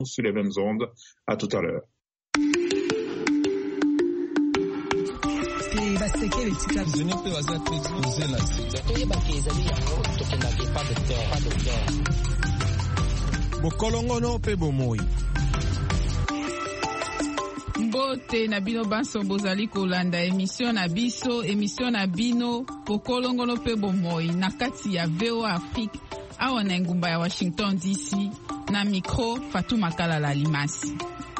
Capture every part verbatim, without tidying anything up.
sur les mêmes ondes. À tout à l'heure. Bokolongono pe bomoi. Mbote na bino banso bozali kolanda émission na biso émission na bino bokolongono pe bomoi na kati ya V O A Afrique awa na ngumba ya Washington D C na micro Fatuma Kalala Limasi.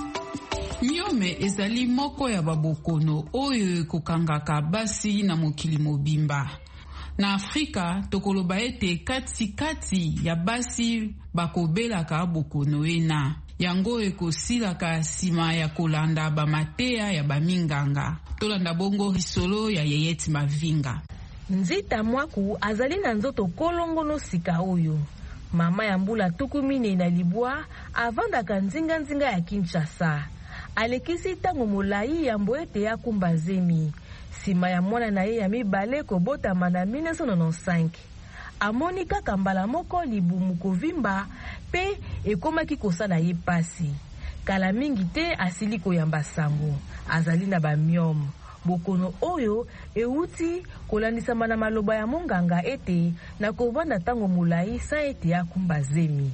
Miome ezali moko ya babokono oyo ekokangaka basi na mokili mobimba. Na Afrika tokoloba ete kati kati ya basi bakobelaka bokono ena. Yango ekosilaka nsima ya kolanda bamateya ya baminganga. Tolanda bongo risolo ya Yeyeti Mavinga. Nzita Mwaku azali na nzoto kolongono sika oyo. Mama ya mbula tuku mine na libwa avandaka nzinga nzinga ya Kinshasa. Alekisi tango molai ya mboete ya kumba zemi. Sima ya mwana na ye ya mibale kobotama na mille neuf cent quatre-vingt-quinze. Amoni kaka mbala moko libumu kovimba pe ekomaki kosala ye pasi. Kala mingi te asili koyamba sango. Azali na bamiom. Bokono oyo euti kolandisama na maloba ya monganga ete na kovanda tango molai sa ete ya kumba zemi.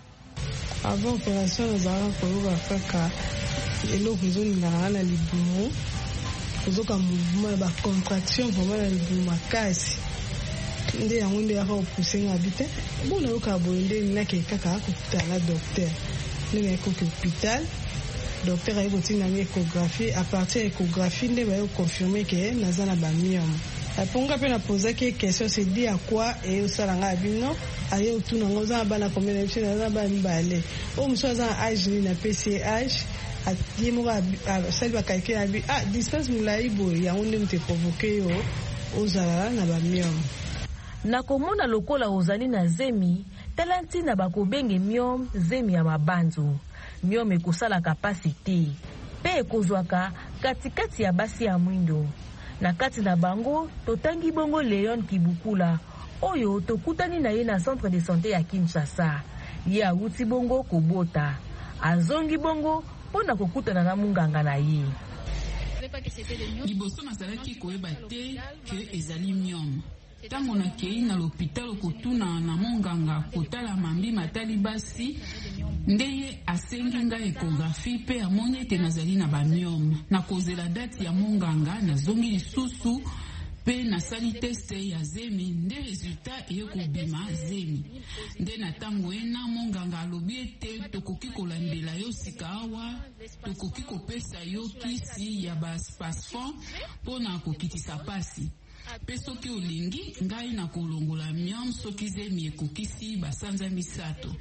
Avant opération ezala koloba kaka eloko ezolingana na libumu. Kozoka mouvement ba contraction vraiment na libumu makasi. Nde yango nde yaka opuse nga bite. Bona yoka boende nake kaka akuta la docteur. Nde yakoki hôpital. Docteur a eu une échographie. À partir de l'échographie, il a confirmé que nous avons un myome. Pour qu'on a posé quelques questions, c'est dit à quoi et où ça l'a dit non. Ailleurs tout le monde a ban combien de choses dans ban balai. Au monsieur a âge ni na P C H. A dit moi à celle va quelqu'un a dit ah distance moulai boy. Ya on ne te provoqué au zala na ban myome. Na komona lokola ozali na zemi, talanti na bakobenge myome zemi ya mabanzo. Myome ekosala kapasite pe ekozwaka katikati ya basi ya mwindo. Na kati na bango totangi bongo Leon Kibukula oyo tokutani na ye na centre de santé ya Kinshasa. Ye awuti bongo kobota. Azongi bongo pona kokutana na munganga na ye. Liboso nazalaki koyeba te ke ezali myome. Tango na kei na l'hôpital kotuna na monganga kotala mambi matali basi ndeye asengi nga échographie pe amoni ete nazali na bamiome. Na kozela date ya monganga nazongi lisusu pe nasali teste ya zemi nde resultat eye kobima zemi. Nde na tango ena monganga alobi ete tokoki kolandela yo sika awa tokoki kopesa yo kisi ya baspasfon mpona kokitisa pasi. Pe soki olingi ngai na kolongola myome soki zemi ekokisi basanza misato.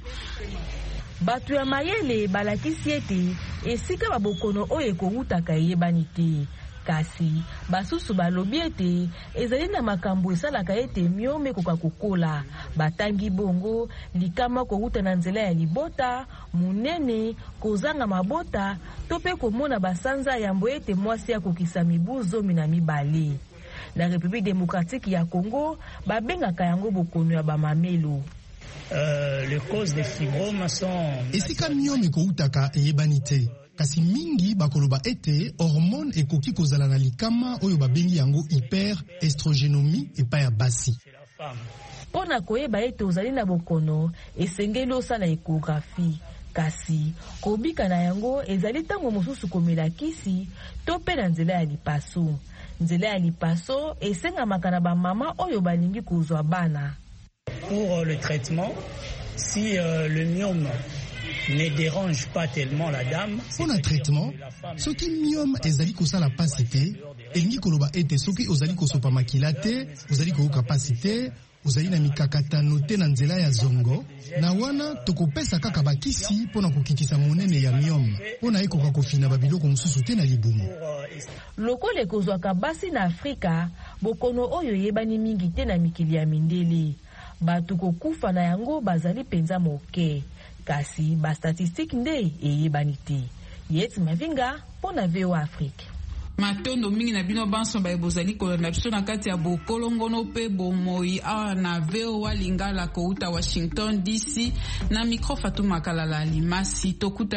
Batu ya mayele balakisi ete esika babokono oyo ekowutaka eyebani te. Kasi basusu balobi ete ezali na makambo esalaka ete myome ekoka kokola. Batangi bongo likama kowuta na nzela ya libota, munene, kozanga mabota, to pe komona basanza yambo ete mwasi akokisa mibu zomi na mibale. La République démocratique ya Congo babengaka yango bokono ya bamamelo. Euh, les causes des fibromes sont esika myome koutaka eyebani te. Kasi mingi bakoloba ete hormone ekoki kozala na likama oyo babengi yango hyperestrogenomie epai ya basi. Pona koyeba ete ozali na bokono esengeli osala échographie. Kasi kobika na yango ezali tango mosusu komela kisi to pe na nzela ya lipaso. Nzela ya lipaso esengamaka na bamama oyo balingi kozwa bana. Pour le traitement, si euh, le myome ne dérange pas tellement la dame, pour un traitement, soki myome ezali kosala pasi te, elingi koloba ete soki ozali kosopa makila te, ozali koyoka pasi te, ozali na mikakatano te na nzela ya zongo, na wana tokopesa kaka bakisi pona kokitisa monene ya myome, pona ekoka kofina babiloko mosusu te na libumu. Lokole kozwaka basi na Afrika, bokono oyo yebani mingi te na mikili ya mindele. Batu kokufa na yango bazali penza moke. Kasi ba statistique nde eyebani te. Yeti Mavinga pona V O A Afrique. matondo mingi na bino banso ba bozali kolanda biso na kati ya bokolongono pe bomoi awa na V O A Lingala kouta Washington D C na micro Fatuma Kalala Limasi tokuta